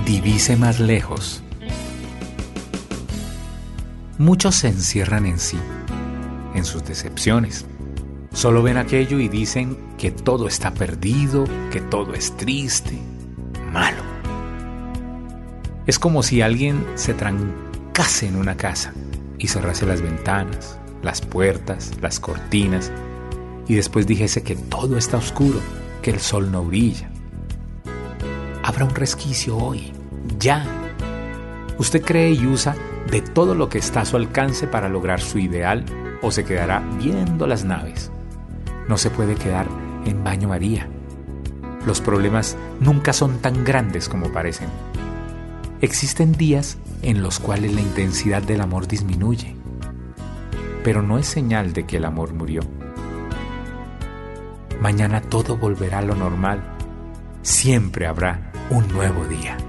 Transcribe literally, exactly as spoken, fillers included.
divise más lejos. Muchos se encierran en sí, en sus decepciones. Solo ven aquello y dicen que todo está perdido, que todo es triste, malo. Es como si alguien se trancase en una casa y cerrase las ventanas, las puertas, las cortinas, y después dijese que todo está oscuro, que el sol no brilla. Habrá un resquicio hoy, ya. ¿Usted cree y usa de todo lo que está a su alcance para lograr su ideal o se quedará viendo las naves? No se puede quedar en baño María. Los problemas nunca son tan grandes como parecen. Existen días en los cuales la intensidad del amor disminuye, pero no es señal de que el amor murió. Mañana todo volverá a lo normal. Siempre habrá un nuevo día.